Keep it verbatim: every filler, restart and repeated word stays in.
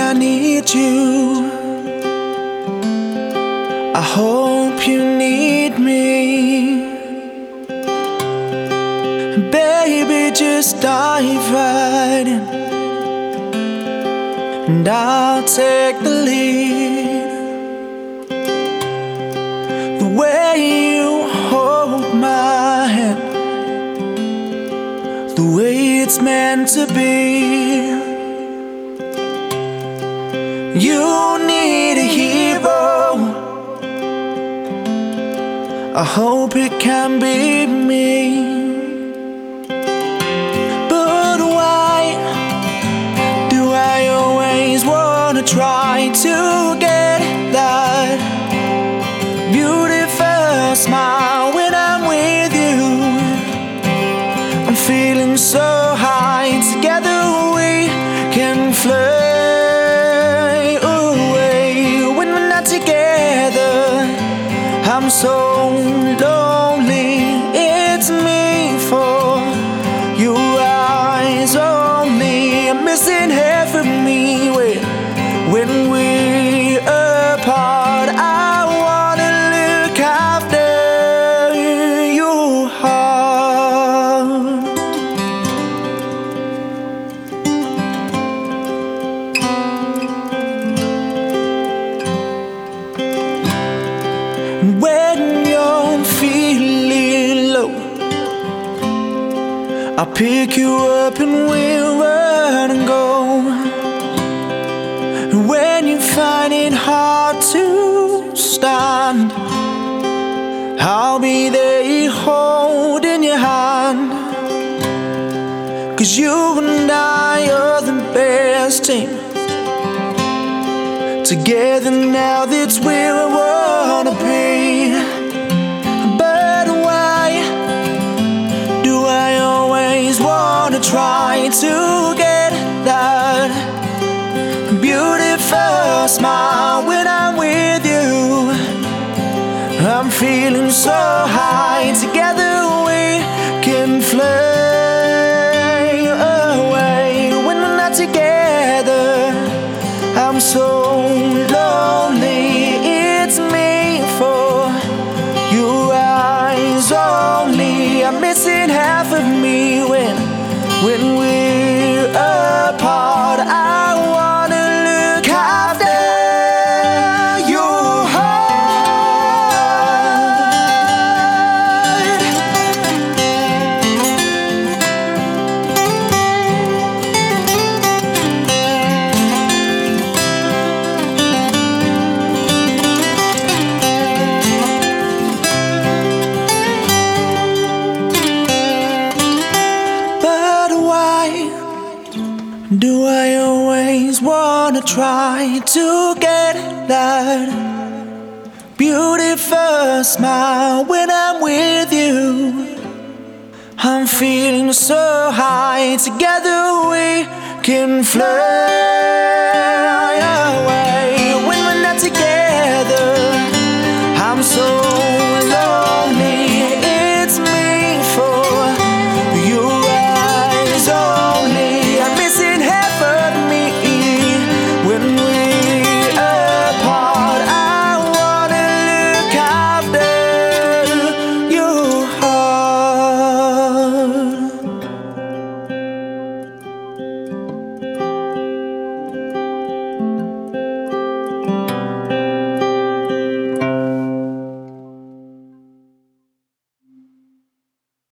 I need you. I hope you need me. Baby, just dive right in, and I'll take the lead. The way you hold my hand, the way it's meant to be. You need a hero, I hope it can be me. But why do I always wanna try to get that beautiful smile when I'm with you? I'm feeling so high, together we can fly away. When we're not together, I'm so lonely. It's me for your eyes only. I'm missing half of me when, when we're apart. I wanna look after your heart. When you're feeling low, I'll pick you up and we'll run and go. And when you find it hard to stand, I'll be there holding your hand. 'Cause you and I are the best team. Together now, that's where I wanna be. But why do I always wanna try to get that beautiful smile when I'm with you? I'm feeling so high, together we can fly away. When we're not together, I'm so lonely. It's me for your eyes only. I'm missing half of me when, when we're apart. I wanna look after your heart. Do I always wanna try to get that beautiful smile when I'm with you? I'm feeling so high, together we can fly